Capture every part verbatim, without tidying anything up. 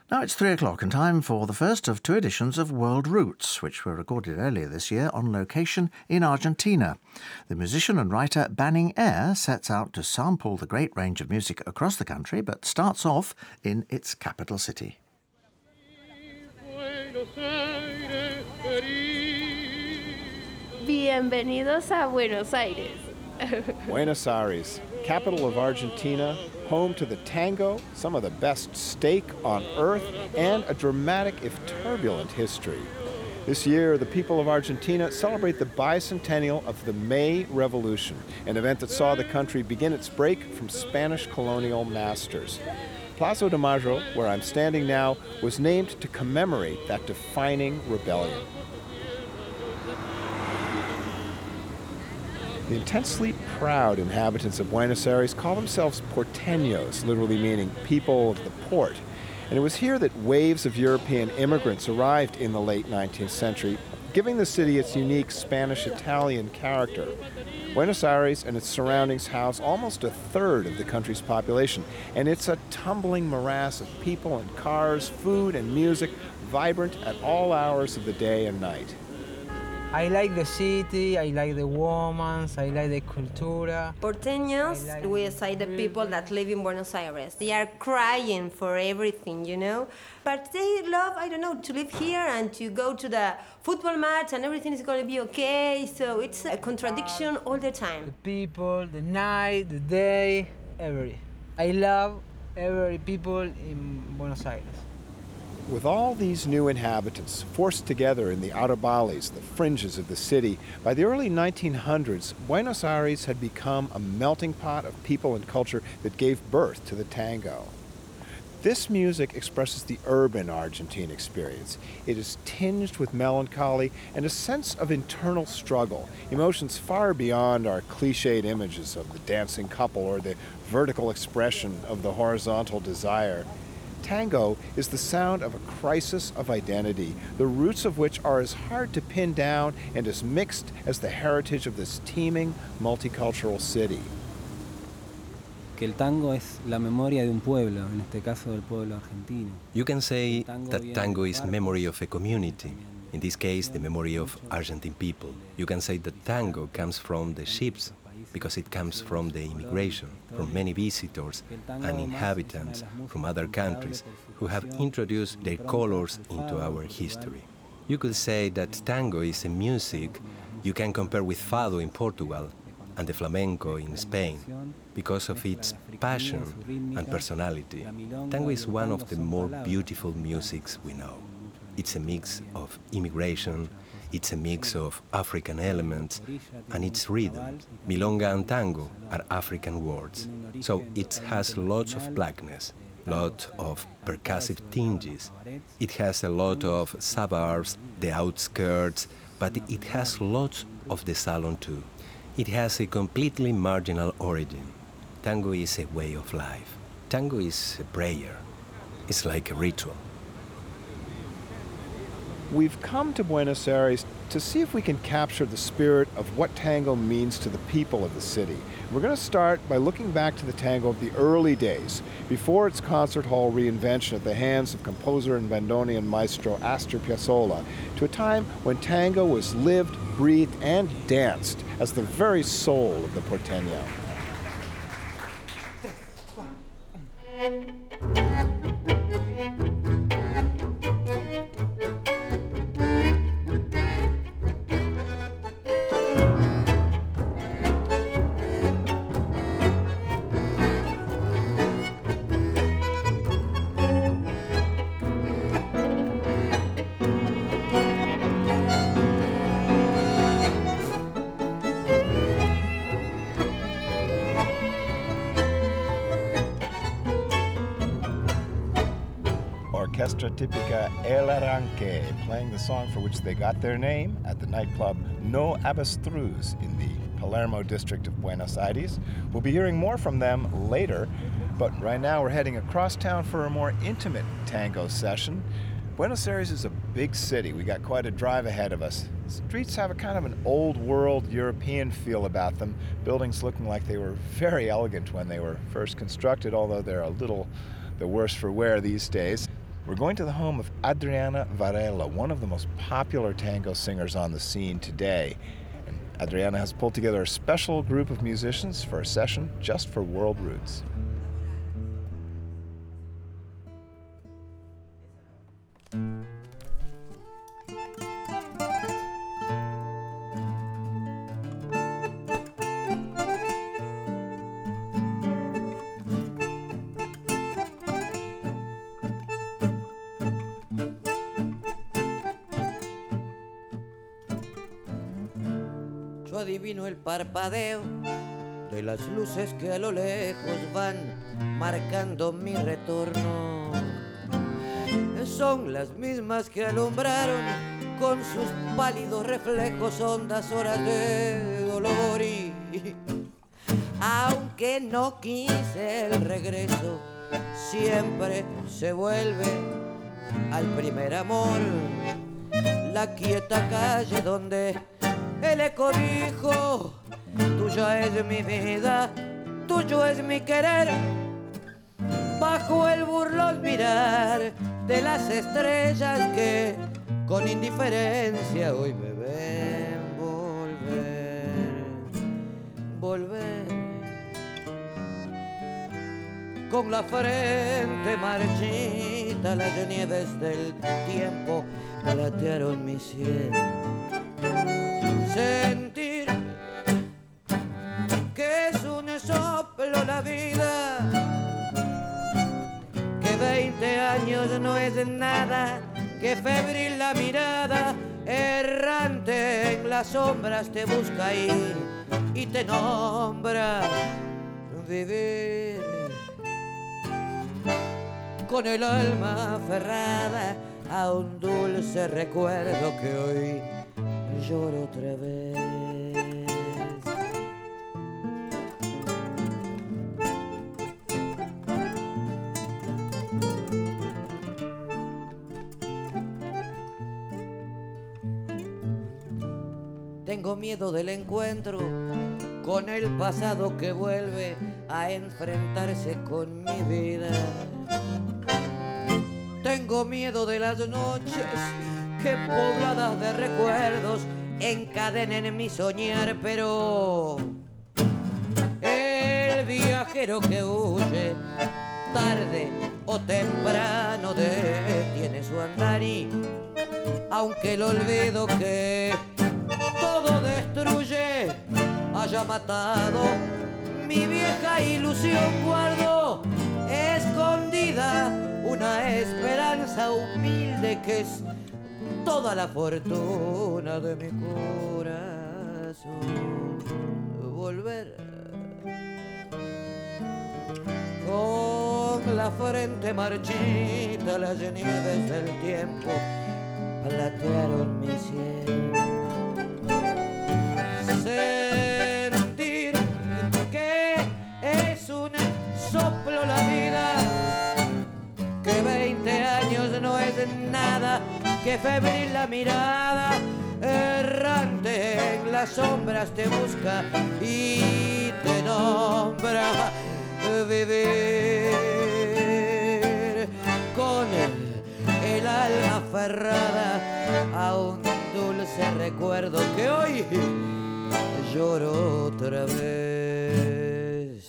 Now it's three o'clock and time for the first of two editions of World Roots, which were recorded earlier this year on location in Argentina. The musician and writer Banning Eyre sets out to sample the great range of music across the country, but starts off in its capital city. Bienvenidos a Buenos Aires. Buenos Aires, capital of Argentina, home to the tango, some of the best steak on earth, and a dramatic, if turbulent, history. This year, the people of Argentina celebrate the bicentennial of the May Revolution, an event that saw the country begin its break from Spanish colonial masters. Plaza de Mayo, where I'm standing now, was named to commemorate that defining rebellion. The intensely proud inhabitants of Buenos Aires call themselves porteños, literally meaning people of the port. And it was here that waves of European immigrants arrived in the late nineteenth century, giving the city its unique Spanish-Italian character. Buenos Aires and its surroundings house almost a third of the country's population, and it's a tumbling morass of people and cars, food and music, vibrant at all hours of the day and night. I like the city, I like the women, I like the cultura. Porteños, like we say the people that live in Buenos Aires. They are crying for everything, you know? But they love, I don't know, to live here and to go to the football match and everything is going to be okay. So it's a contradiction all the time. The people, the night, the day, every. I love every people in Buenos Aires. With all these new inhabitants forced together in the arrabales, the fringes of the city, by the early nineteen hundreds, Buenos Aires had become a melting pot of people and culture that gave birth to the tango. This music expresses the urban Argentine experience. It is tinged with melancholy and a sense of internal struggle, emotions far beyond our cliched images of the dancing couple or the vertical expression of the horizontal desire. Tango is the sound of a crisis of identity, the roots of which are as hard to pin down and as mixed as the heritage of this teeming, multicultural city. Que el tango es la memoria de un pueblo, en este caso del pueblo argentino. You can say that tango is memory of a community, in this case the memory of Argentine people. You can say that tango comes from the ships, because it comes from the immigration, from many visitors and inhabitants from other countries who have introduced their colors into our history. You could say that tango is a music you can compare with fado in Portugal and the flamenco in Spain because of its passion and personality. Tango is one of the more beautiful musics we know. It's a mix of immigration, it's a mix of African elements, and its rhythm. Milonga and tango are African words, so it has lots of blackness, lot of percussive tinges. It has a lot of suburbs, the outskirts, but it has lots of the salon too. It has a completely marginal origin. Tango is a way of life. Tango is a prayer. It's like a ritual. We've come to Buenos Aires to see if we can capture the spirit of what tango means to the people of the city. We're going to start by looking back to the tango of the early days, before its concert hall reinvention at the hands of composer and bandoneon maestro Astor Piazzolla, to a time when tango was lived, breathed, and danced as the very soul of the porteño. Orquestra Típica El Arranque, playing the song for which they got their name at the nightclub No Avestruz in the Palermo district of Buenos Aires. We'll be hearing more from them later, but right now we're heading across town for a more intimate tango session. Buenos Aires is a big city. We got quite a drive ahead of us. Streets have a kind of an old world European feel about them, buildings looking like they were very elegant when they were first constructed, although they're a little the worse for wear these days. We're going to the home of Adriana Varela, one of the most popular tango singers on the scene today. And Adriana has pulled together a special group of musicians for a session just for World Roots. Yo adivino el parpadeo de las luces que a lo lejos van marcando mi retorno. Son las mismas que alumbraron con sus pálidos reflejos hondas horas de dolor y aunque no quise el regreso, siempre se vuelve al primer amor. La quieta calle donde el eco dijo, tuya es mi vida, tuyo es mi querer. Bajo el burlón mirar de las estrellas que con indiferencia hoy me ven volver, volver. Con la frente marchita las nieves del tiempo platearon mi sien. Sentir que es un soplo la vida, que veinte años no es nada, que febril la mirada, errante en las sombras te busca ir y te nombra vivir. Con el alma aferrada a un dulce recuerdo que hoy lloro otra vez. Tengo miedo del encuentro con el pasado que vuelve a enfrentarse con mi vida. Tengo miedo de las noches que pobladas de recuerdos encadenen mi soñar, pero el viajero que huye tarde o temprano detiene su andar y aunque el olvido que todo destruye haya matado mi vieja ilusión, guardo escondida una esperanza humilde que es toda la fortuna de mi corazón. Volver con la frente marchita, las nieves del tiempo platearon mi cielo. Sentir que es un soplo la vida, que veinte años no es nada, que febril la mirada, errante en las sombras te busca y te nombra vivir. Con el alma aferrada a un dulce recuerdo que hoy lloro otra vez.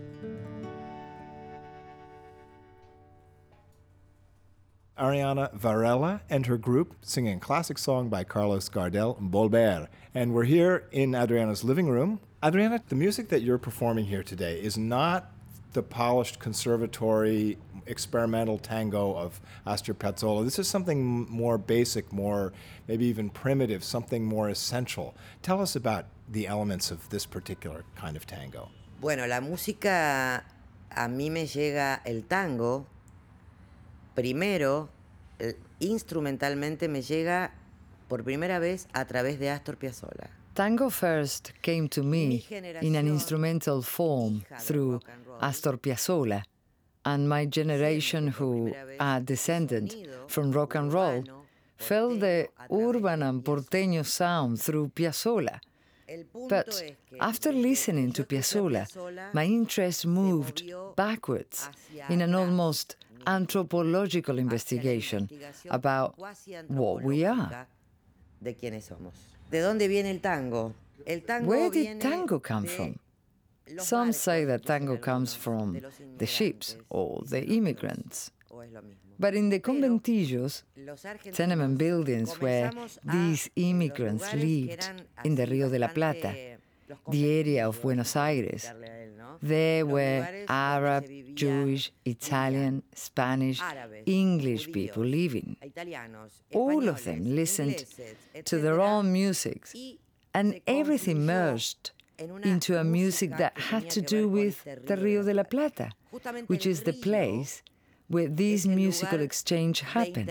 Adriana Varela and her group singing a classic song by Carlos Gardel, Volver. And we're here in Adriana's living room. Adriana, the music that you're performing here today is not the polished conservatory experimental tango of Astor Piazzolla. This is something more basic, more maybe even primitive, something more essential. Tell us about the elements of this particular kind of tango. Bueno, la música, a mí me llega el tango. Primero, instrumentalmente me llega por primera vez a través de Astor Piazzolla. Tango first came to me in an instrumental form through Astor Piazzolla, and my generation, who are descendant from rock and roll, felt the urban and porteño sound through Piazzolla, But after listening to Piazzolla, my interest moved backwards in an almost anthropological investigation about what we are. De quiénes somos. ¿De dónde viene el tango? El tango Where did tango come from? Some say that tango comes from the ships or the immigrants. But in the conventillos, tenement buildings where these immigrants lived in the Rio de la Plata, the area of Buenos Aires, there were Arab, Jewish, Italian, Spanish, English people living. All of them listened to their own music, and everything merged into a music that had to do with the Rio de la Plata, which is the place where this musical exchange happened.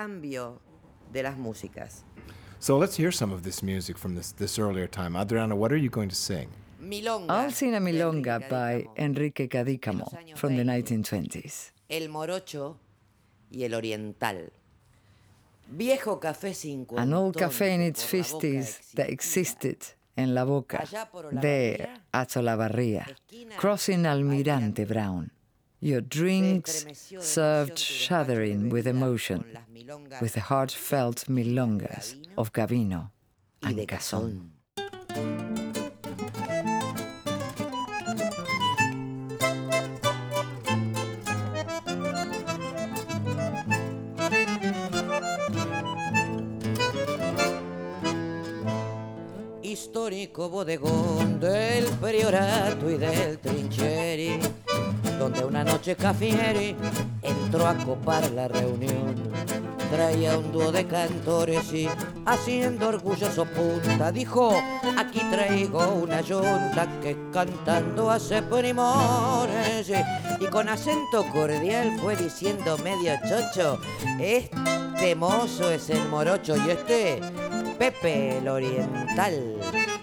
So let's hear some of this music from this, this earlier time. Adriana, what are you going to sing? I'll sing a milonga by Enrique Cadícamo from the nineteen twenties. El morocho y el oriental. Viejo café cincuentón. An old cafe in its fifties that existed in La Boca, there at Olavarría, crossing Almirante Brown. Your drinks served shuddering with emotion, with the heartfelt milongas of Gavino and Cazón. Histórico bodegón del Priorato y del Trincheri, donde una noche Cafieri entró a copar la reunión. Traía un dúo de cantores y, haciendo orgulloso punta, dijo: aquí traigo una yunta que cantando hace primores. Y con acento cordial fue diciendo medio chocho: este mozo es el morocho y este Pepe el oriental.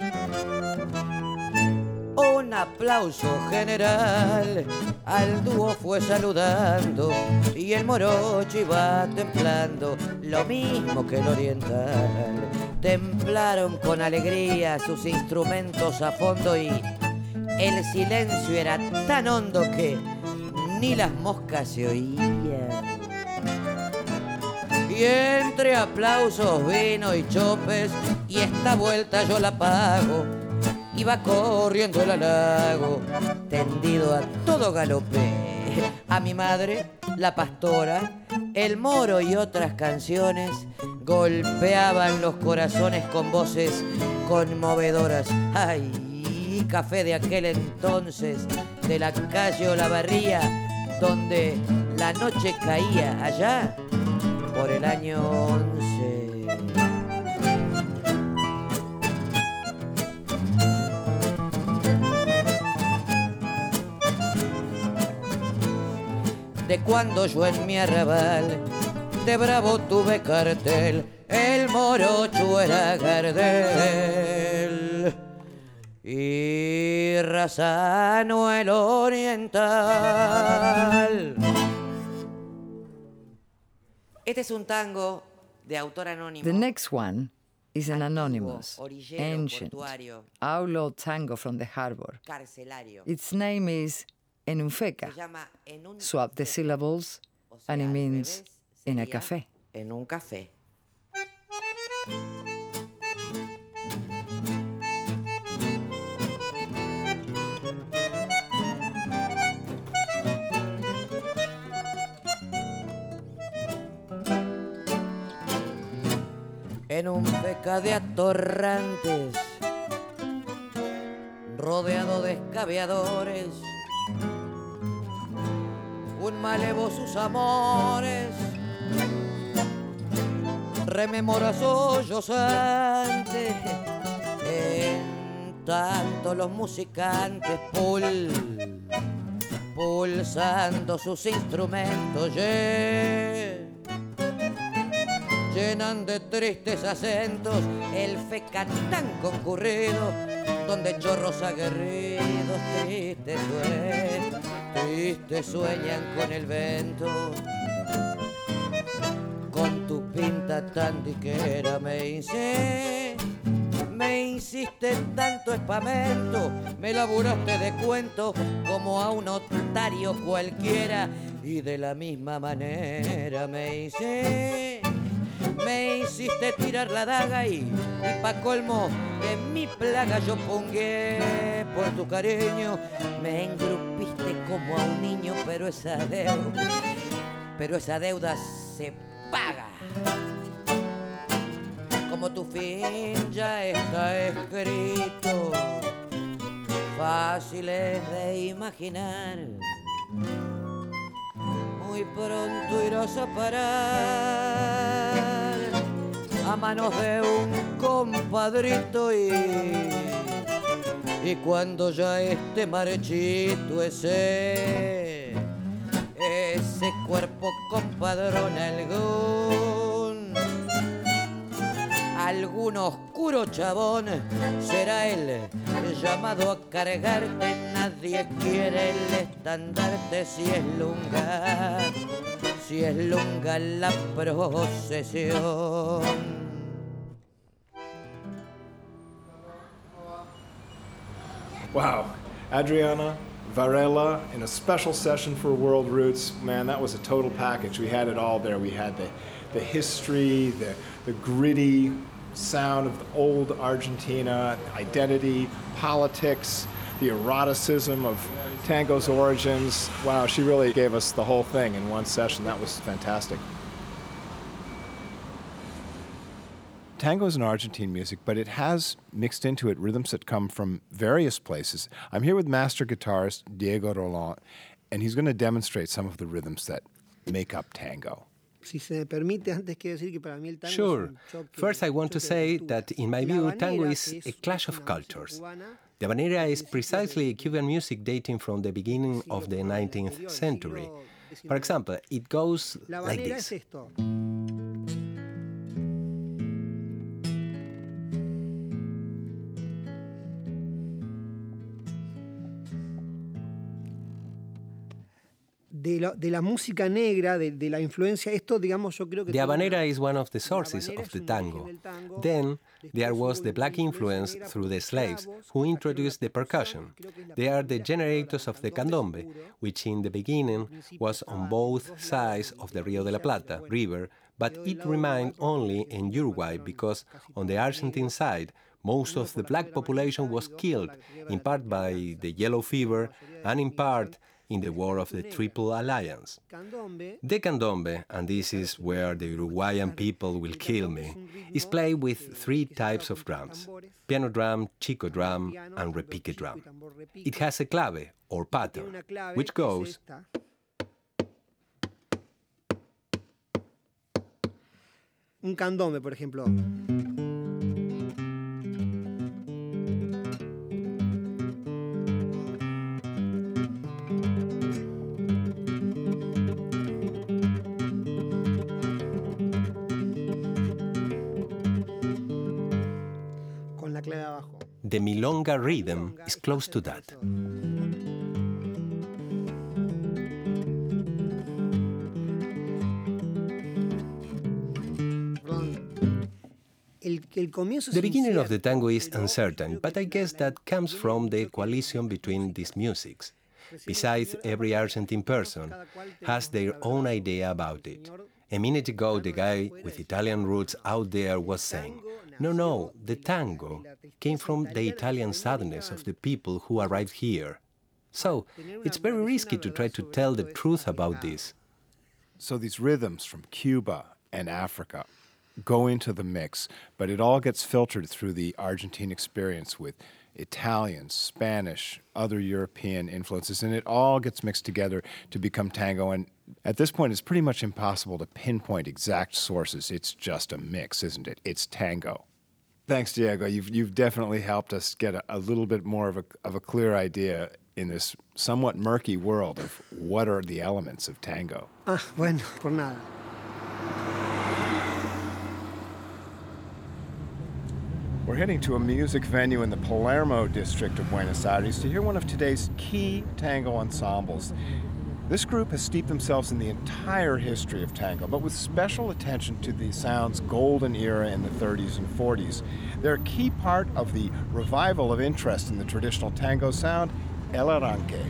Un aplauso general al dúo fue saludando y el morocho iba templando lo mismo que el oriental. Templaron con alegría sus instrumentos a fondo y el silencio era tan hondo que ni las moscas se oían. Y entre aplausos, vino y chopes, y esta vuelta yo la pago. Iba corriendo el halago, tendido a todo galope. A mi madre, la pastora, el moro y otras canciones golpeaban los corazones con voces conmovedoras. Ay, café de aquel entonces, de la calle Olavarría, donde la noche caía allá por el año once. De cuando yo en mi arrabal de bravo tuve cartel, el morocho era Gardel y Razano el oriental. Este es un tango de autor anónimo. The next one is an anonymous, ancient, outlawed tango from the harbor. Its name is En un feca. Swap the syllables and it means in a café. En un café. En un feca de atorrantes, rodeado de escabeadores, un malevo sus amores, rememora sollozante, en tanto los musicantes pul, pulsando sus instrumentos, yeah, llenan de tristes acentos el feca tan concurrido, donde chorros aguerridos tristes sueñan, tristes sueñan con el vento. Con tu pinta tan diquera me hice, Me hiciste tanto espamento, me laburaste de cuento como a un otario cualquiera, y de la misma manera me hice, me hiciste tirar la daga y, y pa' colmo de mi plaga yo pongué por tu cariño, me engrupiste como a un niño, pero esa deuda, pero esa deuda se paga. Como tu fin ya está escrito, fácil es de imaginar, muy pronto irás a parar a manos de un compadrito y, y cuando ya esté marchito ese, ese cuerpo compadrón algún, algún oscuro chabón será él llamado a cargarte. Nadie quiere el estandarte si es lunga, si es lunga la procesión. Wow, Adriana, Varela, in a special session for World Roots, man, that was a total package. We had it all there. We had the, the history, the, the gritty sound of the old Argentina, identity, politics, the eroticism of tango's origins. Wow, she really gave us the whole thing in one session. That was fantastic. Tango is an Argentine music, but it has mixed into it rhythms that come from various places. I'm here with master guitarist Diego Roland, and he's going to demonstrate some of the rhythms that make up tango. Sure. First, I want to say that, in my view, tango is a clash of cultures. The habanera is precisely Cuban music dating from the beginning of the nineteenth century. For example, it goes like this. De la, de la música negra, de, de la influencia, esto, digamos, yo creo que... The habanera is one of the sources of the tango. Then, there was the black influence through the slaves, who introduced the percussion. They are the generators of the candombe, which in the beginning was on both sides of the Rio de la Plata river, but it remained only in Uruguay because on the Argentine side, most of the black population was killed, in part by the yellow fever and in part in the War of the Triple Alliance. The candombe, and this is where the Uruguayan people will kill me, is played with three types of drums: piano drum, chico drum, and repique drum. It has a clave, or pattern, which goes... Un candombe, por ejemplo. The milonga rhythm is close to that. The beginning of the tango is uncertain, but I guess that comes from the coalition between these musics. Besides, every Argentine person has their own idea about it. A minute ago, the guy with Italian roots out there was saying, no, no, the tango came from the Italian sadness of the people who arrived here. So, it's very risky to try to tell the truth about this. So these rhythms from Cuba and Africa go into the mix, but it all gets filtered through the Argentine experience with Italian, Spanish, other European influences, and it all gets mixed together to become tango. And at this point, it's pretty much impossible to pinpoint exact sources. It's just a mix, isn't it? It's tango. Thanks, Diego. You've, you've definitely helped us get a, a little bit more of a, of a clear idea in this somewhat murky world of what are the elements of tango. Ah, bueno, por nada. We're heading to a music venue in the Palermo district of Buenos Aires to hear one of today's key tango ensembles. This group has steeped themselves in the entire history of tango, but with special attention to the sound's golden era in the thirties and forties. They're a key part of the revival of interest in the traditional tango sound, El Arranque.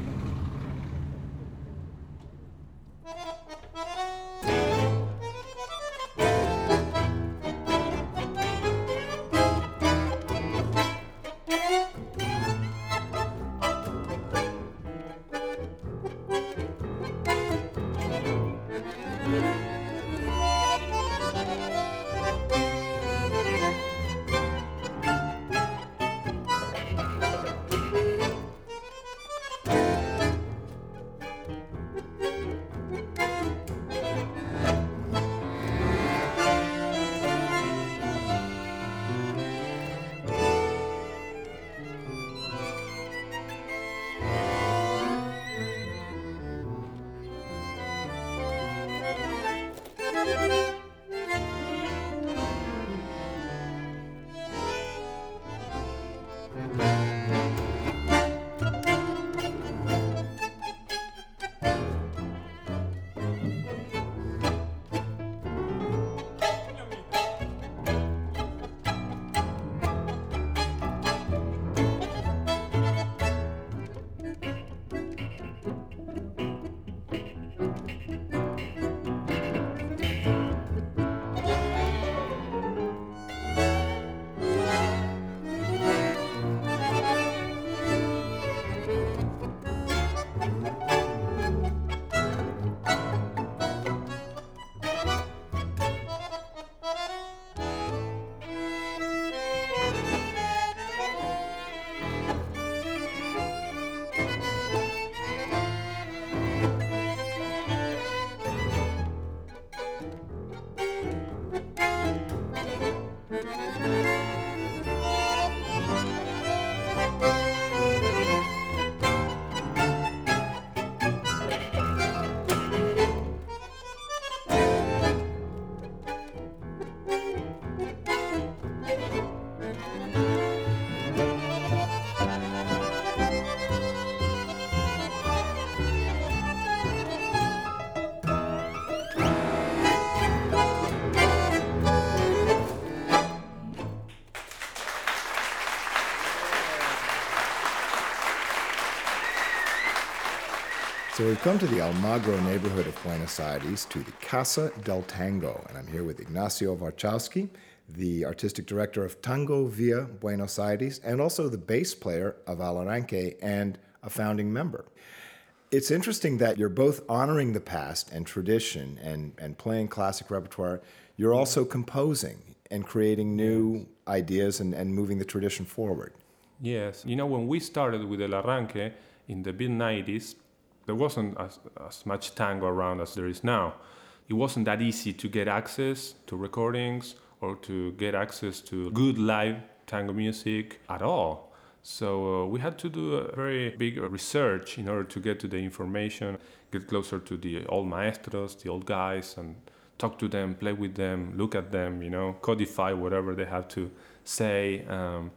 So we've come to the Almagro neighborhood of Buenos Aires, to the Casa del Tango, and I'm here with Ignacio Warchowski, the artistic director of Tango Via Buenos Aires, and also the bass player of El Arranque and a founding member. It's interesting that you're both honoring the past and tradition and, and playing classic repertoire. You're also composing and creating new ideas and, and moving the tradition forward. Yes. You know, when we started with El Arranque in the mid nineties, there wasn't as, as much tango around as there is now. It wasn't that easy to get access to recordings or to get access to good live tango music at all. So uh, we had to do a very big research in order to get to the information, get closer to the old maestros, the old guys, and talk to them, play with them, look at them, you know, codify whatever they have to say. Um,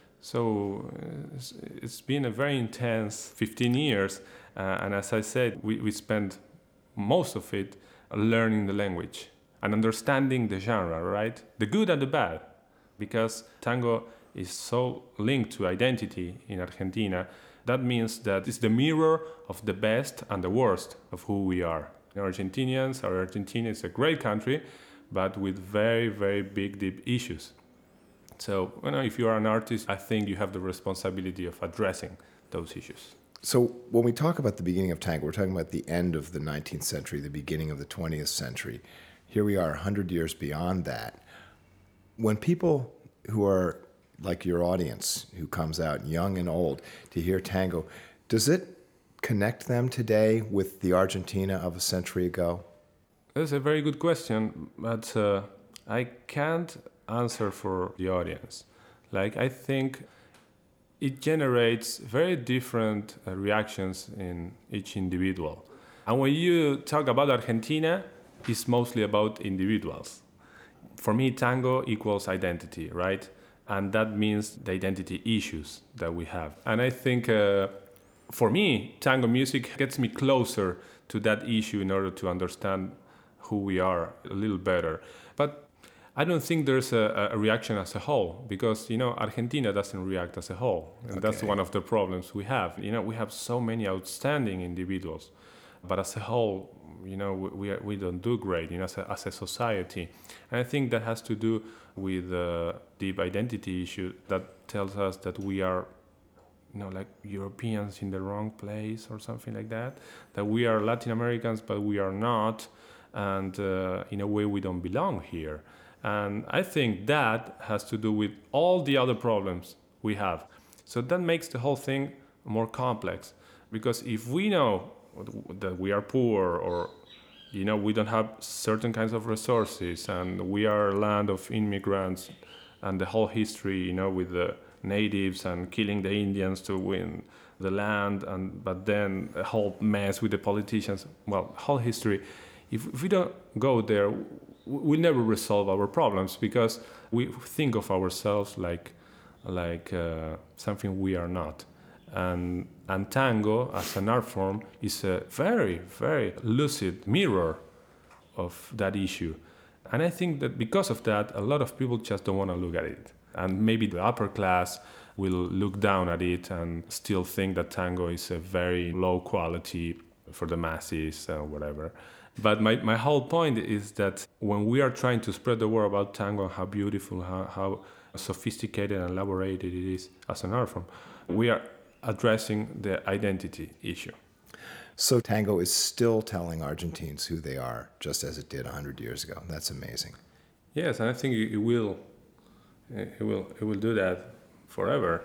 so it's, it's been a very intense fifteen years. Uh, and as I said, we, we spent most of it learning the language and understanding the genre, right? The good and the bad, because tango is so linked to identity in Argentina. That means that it's the mirror of the best and the worst of who we are. Argentinians, our Argentina is a great country, but with very, very big, deep issues. So, you know, if you are an artist, I think you have the responsibility of addressing those issues. So when we talk about the beginning of tango, we're talking about the end of the nineteenth century, the beginning of the twentieth century. Here we are one hundred years beyond that. When people who are like your audience, who comes out young and old to hear tango, does it connect them today with the Argentina of a century ago? That's a very good question, but uh, I can't answer for the audience. Like, I think it generates very different uh, reactions in each individual. And when you talk about Argentina, it's mostly about individuals. For me, tango equals identity, right? And that means the identity issues that we have. And I think uh, for me, tango music gets me closer to that issue in order to understand who we are a little better. But I don't think there's a, a reaction as a whole, because, you know, Argentina doesn't react as a whole. And okay. That's one of the problems we have. You know, we have so many outstanding individuals, but as a whole, you know, we, we, we don't do great, you know, as a, as a society. And I think that has to do with the deep identity issue that tells us that we are, you know, like Europeans in the wrong place or something like that, that we are Latin Americans, but we are not, and uh, in a way we don't belong here. And I think that has to do with all the other problems we have. So that makes the whole thing more complex. Because if we know that we are poor, or, you know, we don't have certain kinds of resources, and we are a land of immigrants, and the whole history, you know, with the natives and killing the Indians to win the land, and but then a whole mess with the politicians, well, whole history. If, if we don't go there, we'll never resolve our problems, because we think of ourselves like like uh, something we are not. And, and tango, as an art form, is a very, very lucid mirror of that issue. And I think that because of that, a lot of people just don't want to look at it. And maybe the upper class will look down at it and still think that tango is a very low quality for the masses or whatever. But my, my whole point is that when we are trying to spread the word about tango and how beautiful, how, how sophisticated and elaborated it is as an art form, we are addressing the identity issue. So tango is still telling Argentines who they are, just as it did one hundred years ago. That's amazing. Yes, and I think it will, it will, it will do that forever.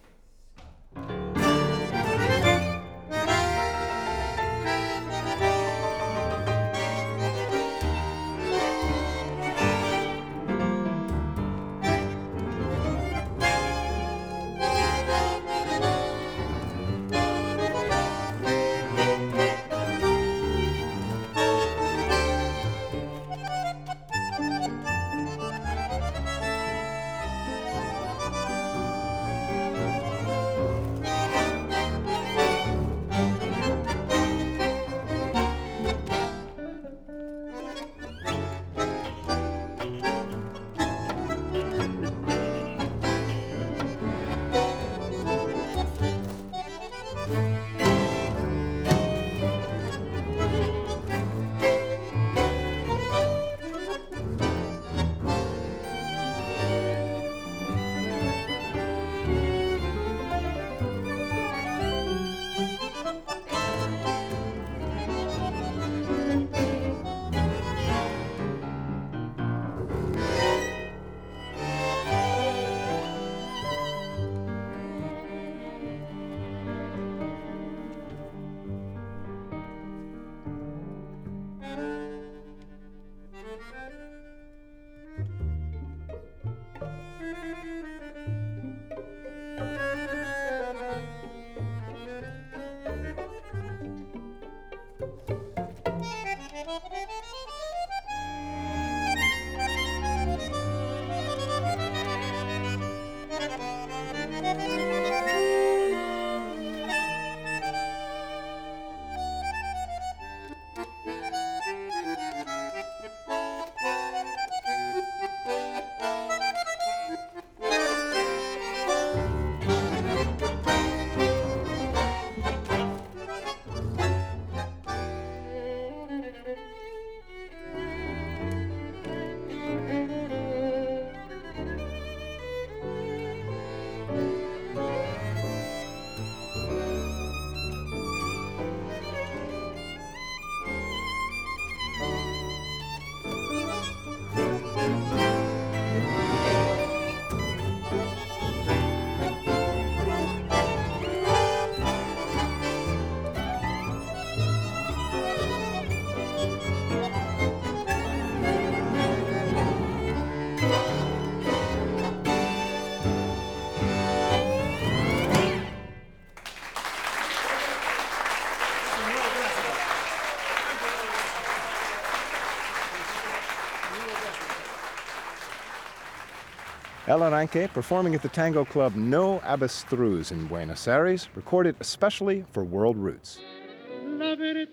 El Arranque, performing at the tango club No Avestruz in Buenos Aires, recorded especially for World Roots. La verdadita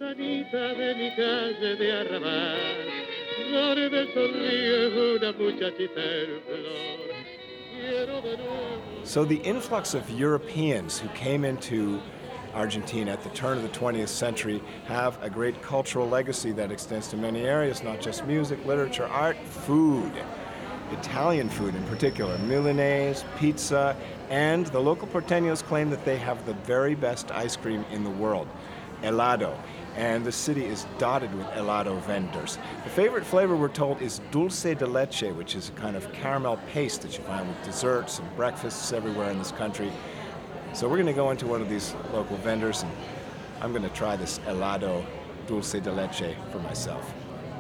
princesa de mi calle de arrabal, donde sonríe una muchachita en flor. Quiero de nuevo. So the influx of Europeans who came into Argentina at the turn of the twentieth century have a great cultural legacy that extends to many areas, not just music, literature, art, food. Italian food in particular, Milanese, pizza, and the local porteños claim that they have the very best ice cream in the world, helado. And the city is dotted with helado vendors. The favorite flavor, we're told, is dulce de leche, which is a kind of caramel paste that you find with desserts and breakfasts everywhere in this country. So we're going to go into one of these local vendors, and I'm going to try this helado dulce de leche for myself.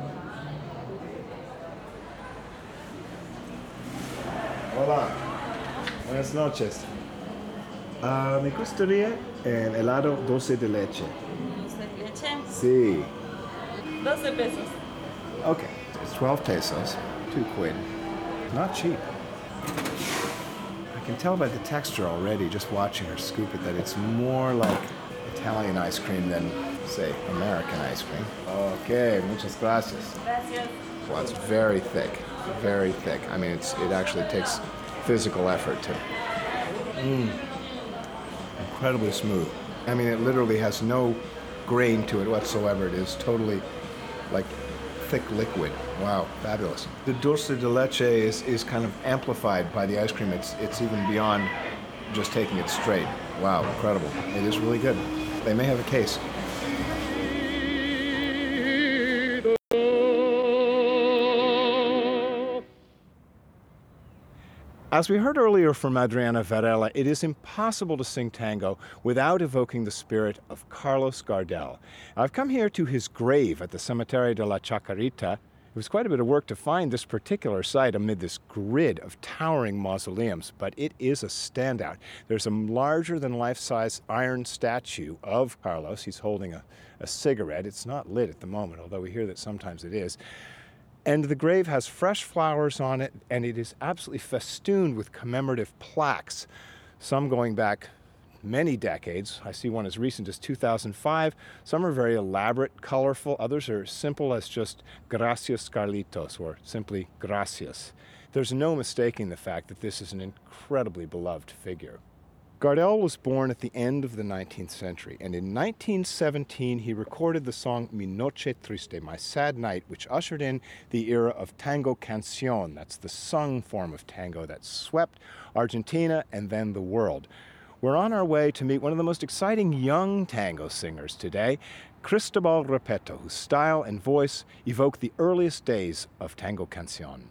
Hola, buenas noches. Uh, me gustaría el helado dulce de leche. ¿Dulce de leche? Sí. doce pesos. Okay, it's twelve pesos, two quid. Not cheap. I can tell by the texture already, just watching her scoop it, that it's more like Italian ice cream than, say, American ice cream. Okay, muchas gracias. Gracias. Well, it's very thick, very thick. I mean, it's, it actually takes physical effort to. Mmm. Incredibly smooth. I mean, it literally has no grain to it whatsoever. It is totally like thick liquid. Wow, fabulous. The dulce de leche is, is kind of amplified by the ice cream. It's, it's even beyond just taking it straight. Wow, incredible. It is really good. They may have a case. As we heard earlier from Adriana Varela, it is impossible to sing tango without evoking the spirit of Carlos Gardel. I've come here to his grave at the Cementerio de la Chacarita. It was quite a bit of work to find this particular site amid this grid of towering mausoleums, but it is a standout. There's a larger than life-size iron statue of Carlos. He's holding a, a cigarette. It's not lit at the moment, although we hear that sometimes it is. And the grave has fresh flowers on it, and it is absolutely festooned with commemorative plaques, some going back many decades. I see one as recent as two thousand five. Some are very elaborate, colorful. Others are simple as just Gracias Carlitos, or simply Gracias. There's no mistaking the fact that this is an incredibly beloved figure. Gardel was born at the end of the nineteenth century, and in nineteen seventeen he recorded the song Mi Noche Triste, My Sad Night, which ushered in the era of tango canción. That's the sung form of tango that swept Argentina and then the world. We're on our way to meet one of the most exciting young tango singers today, Cristobal Repetto, whose style and voice evoke the earliest days of tango canción.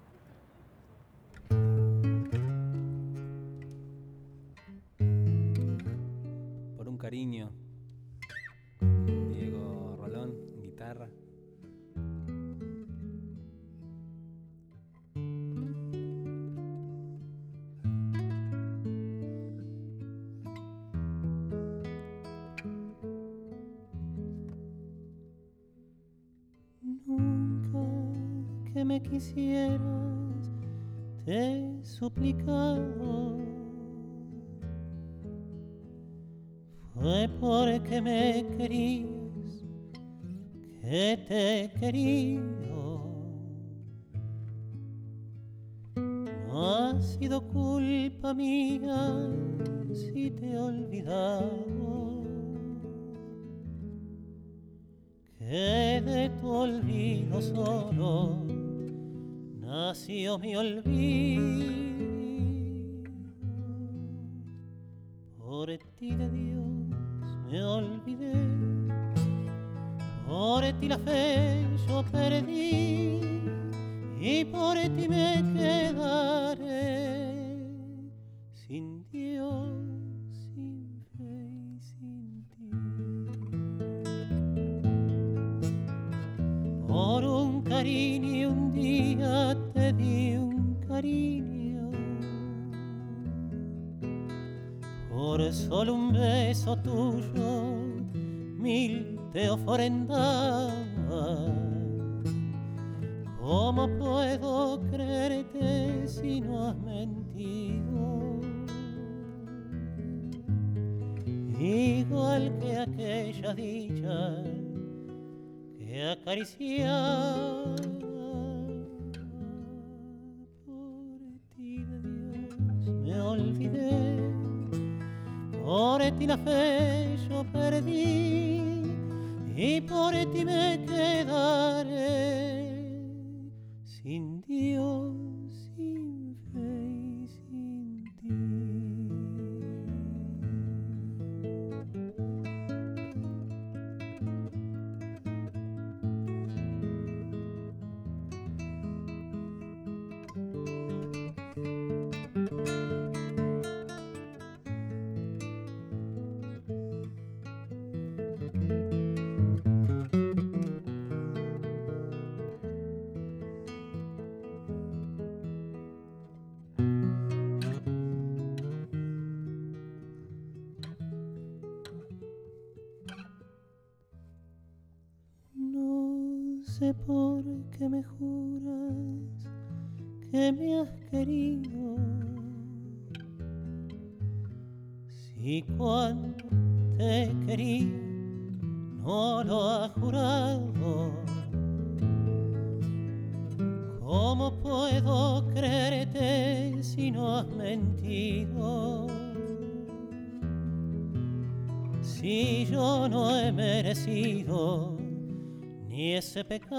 Cariño, Diego Rolón, guitarra. Nunca que me quisieras te he suplicado. Fue porque me querías que te he querido. No ha sido culpa mía si te he olvidado. Que de tu olvido solo nació mi olvido. Por ti de Dios me olvidé, por ti la fe yo perdí, y por ti me quedaré sin Dios, sin fe y sin ti. Por un cariño un día te di un cariño, por solo un beso tuyo mil te ofrendaba. ¿Cómo puedo creerte si no has mentido? Igual que aquella dicha te acariciaba. Por ti de Dios me olvidé, por ti la fe yo perdí y por ti me quedaré sin Dios, sin fe y sin ti. No sé por qué me juras que me has querido, si cuando te querí no lo has jurado. ¿Cómo puedo creerte si no has mentido? Si yo no he merecido ni ese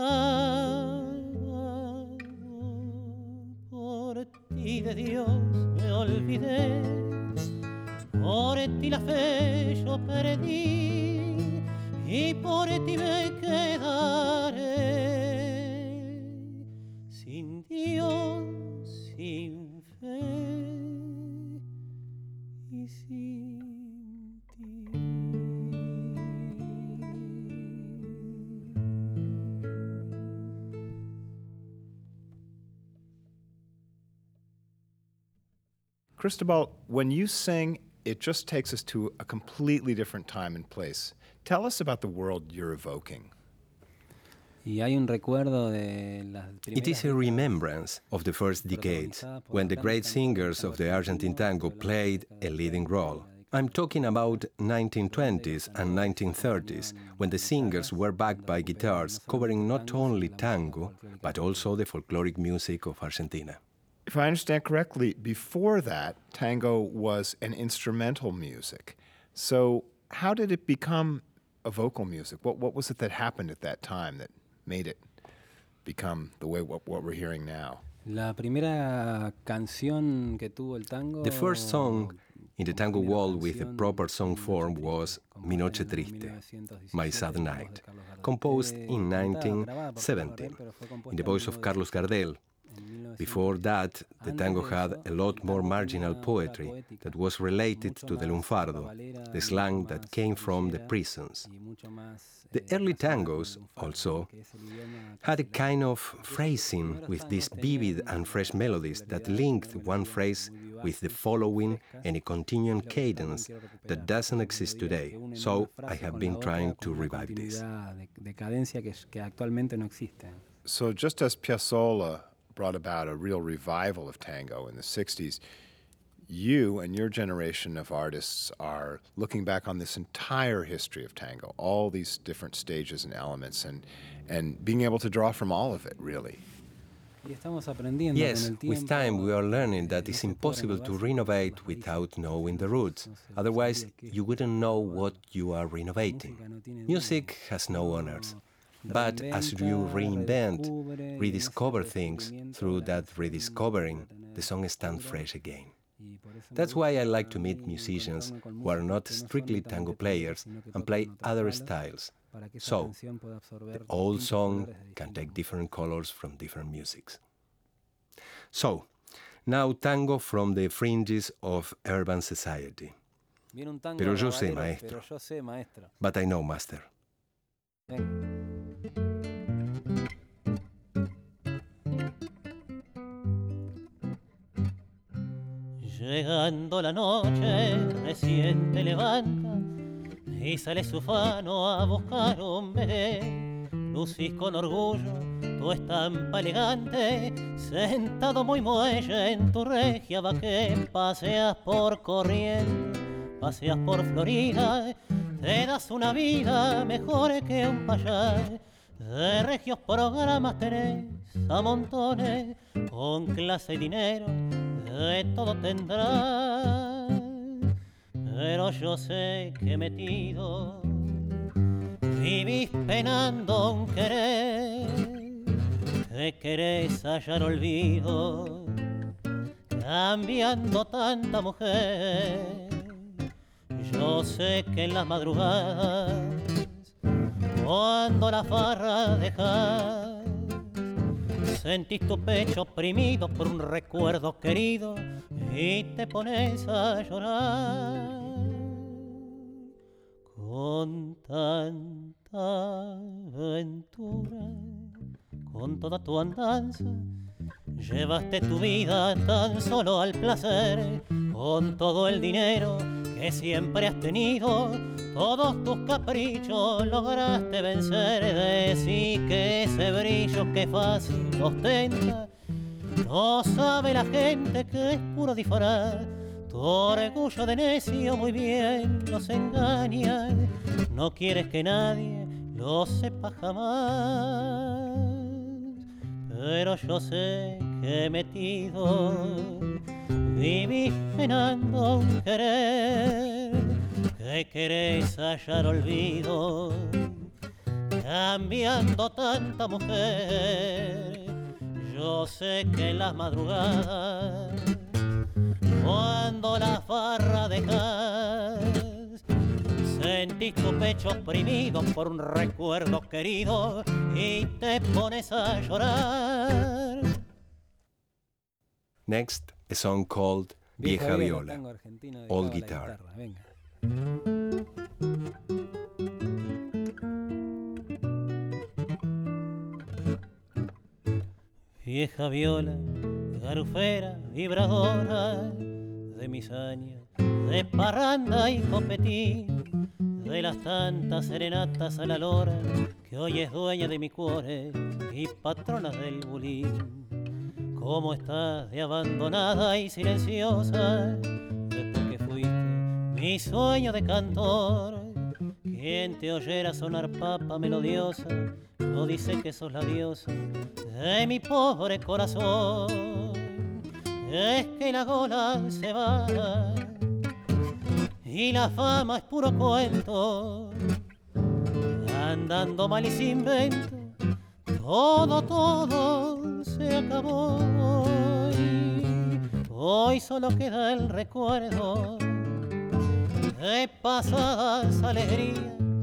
pecado, por ti de Dios me olvidé, por ti la fe yo perdí y por ti me quedaré sin Dios, sin fe y sin ti. Cristobal, when you sing, it just takes us to a completely different time and place. Tell us about the world you're evoking. It is a remembrance of the first decades, when the great singers of the Argentine tango played a leading role. I'm talking about nineteen twenties and nineteen thirties, when the singers were backed by guitars covering not only tango, but also the folkloric music of Argentina. If I understand correctly, before that, tango was an instrumental music. So how did it become a vocal music? What, what was it that happened at that time that made it become the way what, what we're hearing now? La primera canción que tuvo el tango. The first song in the tango world with a proper song form was Mi Noche Triste, My Sad Night, composed in nineteen seventy in the voice of Carlos Gardel. Before that, the tango had a lot more marginal poetry that was related to the lunfardo, the slang that came from the prisons. The early tangos, also, had a kind of phrasing with these vivid and fresh melodies that linked one phrase with the following and a continuing cadence that doesn't exist today. So I have been trying to revive this. So just as Piazzolla brought about a real revival of tango in the sixties, you and your generation of artists are looking back on this entire history of tango, all these different stages and elements, and, and being able to draw from all of it, really. Yes, with time we are learning that it's impossible to renovate without knowing the roots. Otherwise, you wouldn't know what you are renovating. Music has no owners. But as you reinvent, rediscover things, through that rediscovering, the song stands fresh again. That's why I like to meet musicians who are not strictly tango players and play other styles. So, the old song can take different colors from different musics. So, now tango from the fringes of urban society. Pero yo sé, maestro. But I know, master. Llegando la noche, recién te levanta y sale su fano a buscar un bebé. Lucís con orgullo tu estampa elegante, sentado muy muelle en tu regia vaqué. Paseas por Corrientes, paseas por Florida, te das una vida mejor que un payá. De regios programas tenés a montones, con clase y dinero de todo tendrás. Pero yo sé que metido vivís penando un querer, que querés hallar olvido, cambiando tanta mujer. Yo sé que en las madrugadas, cuando la farra dejas, sentís tu pecho oprimido por un recuerdo querido y te pones a llorar. Con tanta aventura, con toda tu andanza, llevaste tu vida tan solo al placer. Con todo el dinero que siempre has tenido, todos tus caprichos lograste vencer. Decí que ese brillo que fácil ostenta, no sabe la gente que es puro disfraz. Tu orgullo de necio muy bien los engaña, no quieres que nadie lo sepa jamás. Pero yo sé que metido vivís penando un querer, que querés hallar olvido, cambiando tanta mujer. Yo sé que en las madrugadas, cuando la farra dejas, sentís tu pecho oprimido por un recuerdo querido y te pones a llorar. Next, a song called Vieja Viola, all guitar. Vieja viola, garufera, vibradora de mis años de parranda y copetín, de las tantas serenatas a la lora que hoy es dueña de mi cuore y patrona del bulín. ¿Cómo estás de abandonada y silenciosa después que fuiste mi sueño de cantor? Quien te oyera sonar papa melodiosa no dice que sos la diosa de mi pobre corazón. Es que la gola se va y la fama es puro cuento, andando mal y sin vento, todo, todo se acabó hoy. Hoy solo queda el recuerdo de pasadas alegrías,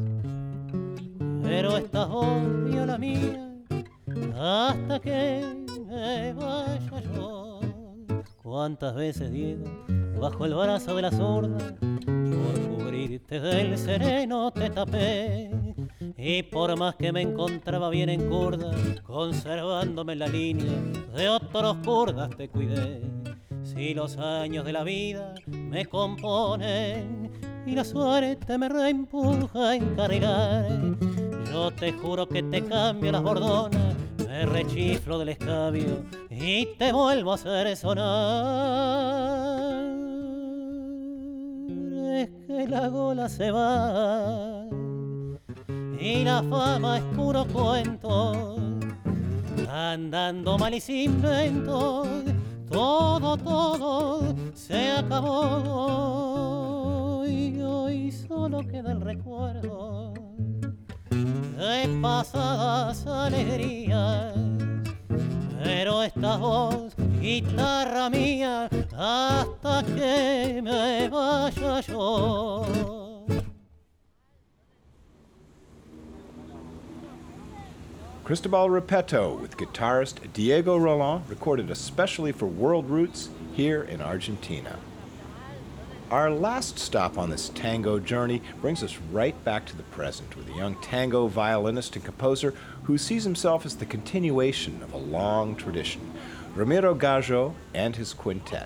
pero esta voz viola mía hasta que me vaya yo. Cuántas veces, Diego, bajo el brazo de la zurda, por cubrirte del sereno te tapé, y por más que me encontraba bien en curda, conservándome en la línea de otros curdas te cuidé. Si los años de la vida me componen y la suerte me reempuja a encarrilar, yo te juro que te cambio las bordonas, me rechiflo del escabio y te vuelvo a hacer sonar. Es que la gola se va y la fama es puro cuento, andando mal y sin vento, todo, todo se acabó y hoy solo queda el recuerdo de pasadas alegrías. Pero esta voz, guitarra mía, hasta que me vaya yo. Cristobal Repetto with guitarist Diego Roland, recorded especially for World Roots here in Argentina. Our last stop on this tango journey brings us right back to the present with a young tango violinist and composer who sees himself as the continuation of a long tradition, Ramiro Gallo and his quintet.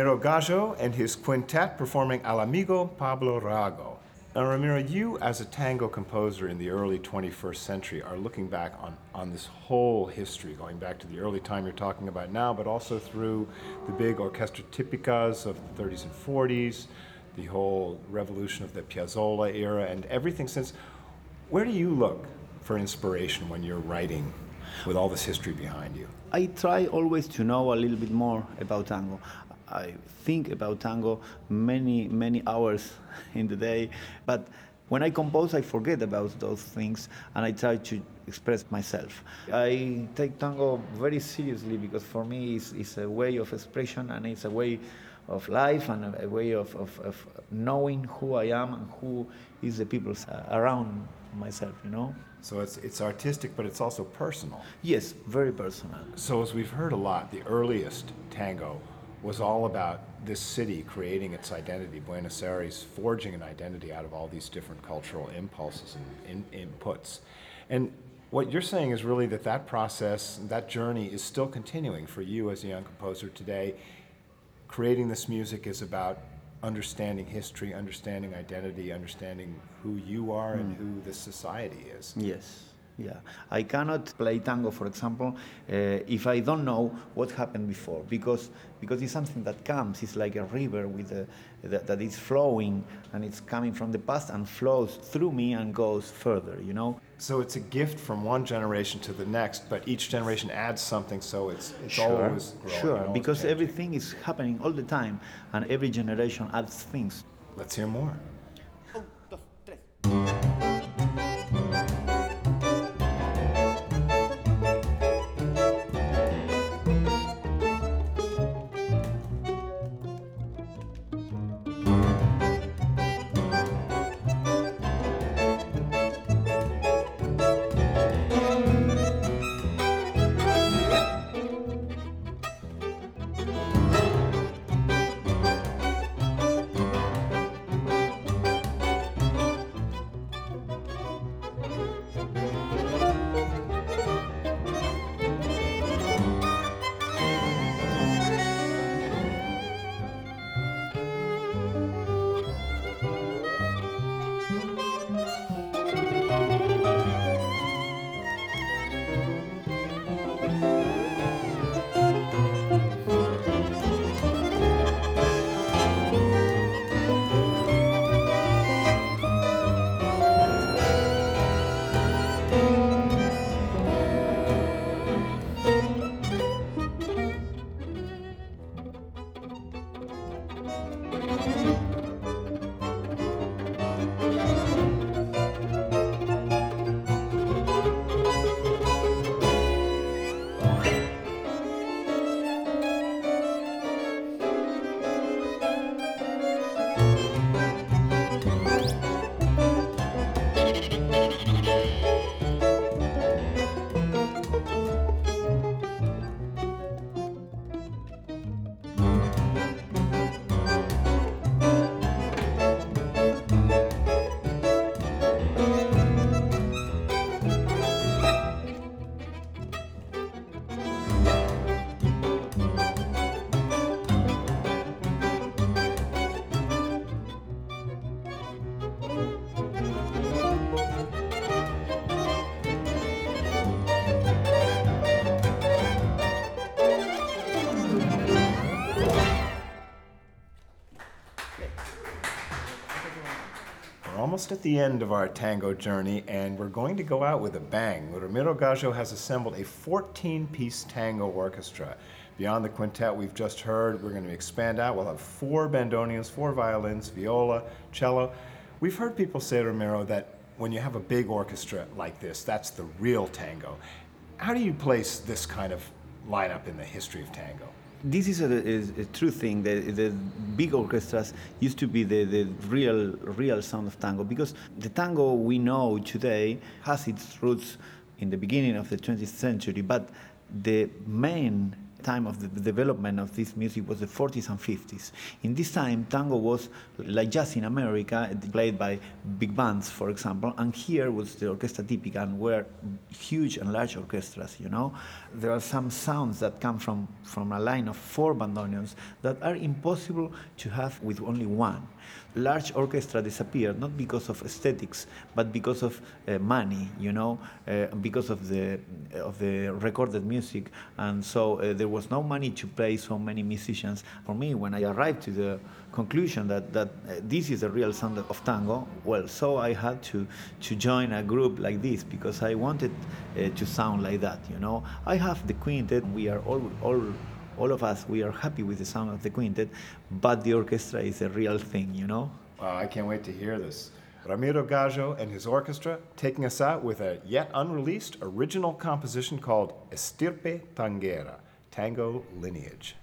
Ramiro Gallo and his quintet performing Al Amigo Pablo Rago. Now, Ramiro, you as a tango composer in the early twenty-first century are looking back on, on this whole history, going back to the early time you're talking about now, but also through the big orchestra tipicas of the thirties and forties, the whole revolution of the Piazzolla era, and everything since. Where do you look for inspiration when you're writing with all this history behind you? I try always to know a little bit more about tango. I think about tango many, many hours in the day, but when I compose, I forget about those things and I try to express myself. I take tango very seriously because for me it's, it's a way of expression and it's a way of life and a, a way of, of, of knowing who I am and who is the people around myself, you know? So it's it's artistic, but it's also personal. Yes, very personal. So as we've heard a lot, the earliest tango was all about this city creating its identity, Buenos Aires forging an identity out of all these different cultural impulses and in, inputs. And what you're saying is really that that process, that journey is still continuing for you as a young composer today. Creating this music is about understanding history, understanding identity, understanding who you are mm. and who this society is. Yes. Yeah, I cannot play tango, for example, uh, if I don't know what happened before, because because it's something that comes. It's like a river with a, that, that is flowing, and it's coming from the past and flows through me and goes further, you know? So it's a gift from one generation to the next, but each generation adds something, so it's, it's sure, always growing. Sure, always because changing. Everything is happening all the time, and every generation adds things. Let's hear more. Almost at the end of our tango journey, and we're going to go out with a bang. Ramiro Gallo has assembled a fourteen-piece tango orchestra. Beyond the quintet we've just heard, we're going to expand out. We'll have four bandoneons, four violins, viola, cello. We've heard people say, Ramiro, that when you have a big orchestra like this, that's the real tango. How do you place this kind of lineup in the history of tango? This is a, a, a true thing. The, the big orchestras used to be the, the real real sound of tango, because the tango we know today has its roots in the beginning of the twentieth century, but the main time of the development of this music was the forties and fifties. In this time, tango was like jazz in America, played by big bands, for example, and here was the orchestra típica, and were huge and large orchestras, you know. There are some sounds that come from, from a line of four bandoneons that are impossible to have with only one. Large orchestra disappeared, not because of aesthetics, but because of uh, money, you know, uh, because of the of the recorded music, and so uh, there was no money to pay so many musicians. For me, when I arrived to the conclusion that that uh, this is the real sound of tango, well, so I had to to join a group like this because I wanted uh, to sound like that, you know. I have the quintet. We are all all. All of us, we are happy with the sound of the quintet, but the orchestra is a real thing, you know? Wow, I can't wait to hear this. Ramiro Gallo and his orchestra taking us out with a yet unreleased original composition called Estirpe Tanguera, Tango Lineage.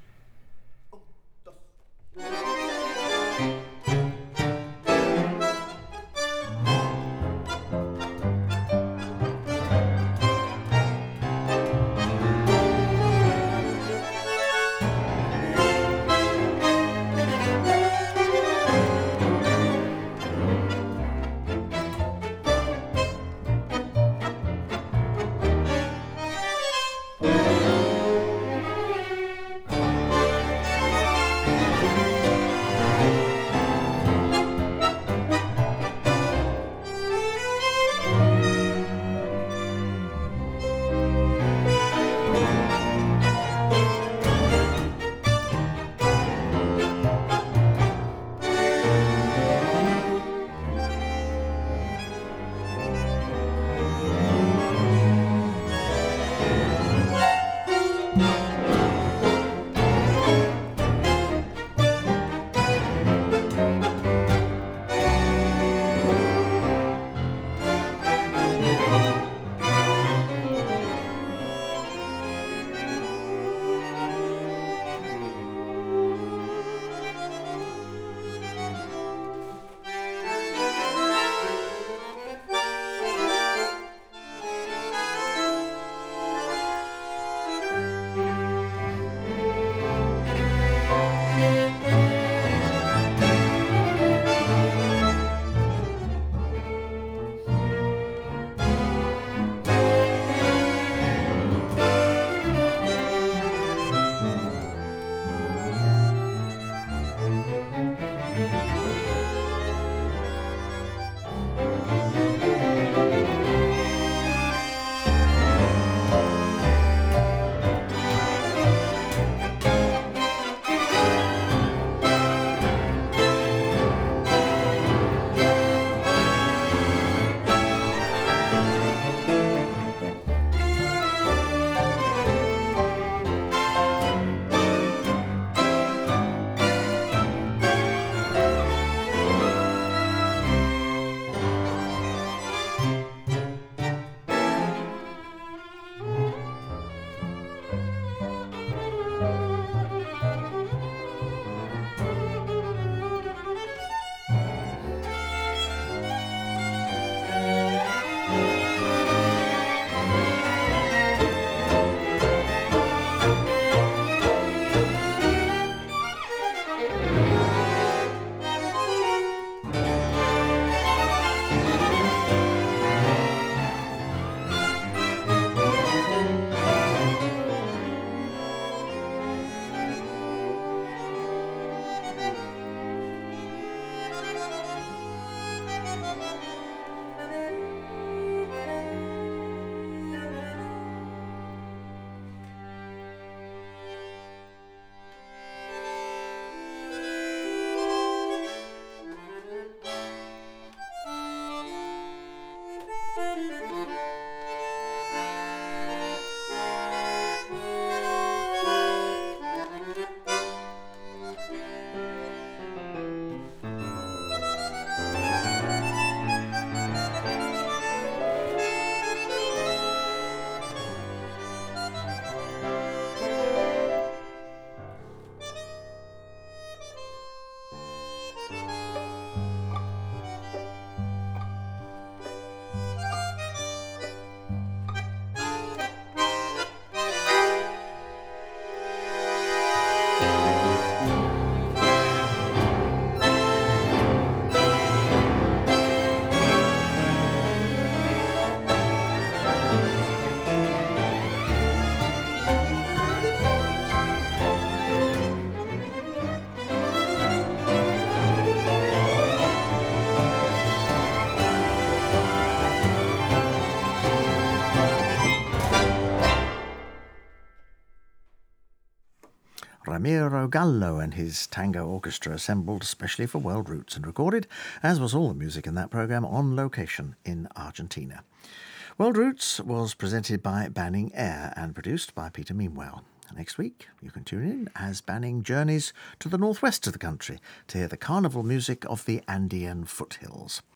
Mauro Gallo and his tango orchestra assembled especially for World Roots and recorded, as was all the music in that programme, on location in Argentina. World Roots was presented by Banning Eyre and produced by Peter Meanwell. Next week, you can tune in as Banning journeys to the northwest of the country to hear the carnival music of the Andean foothills.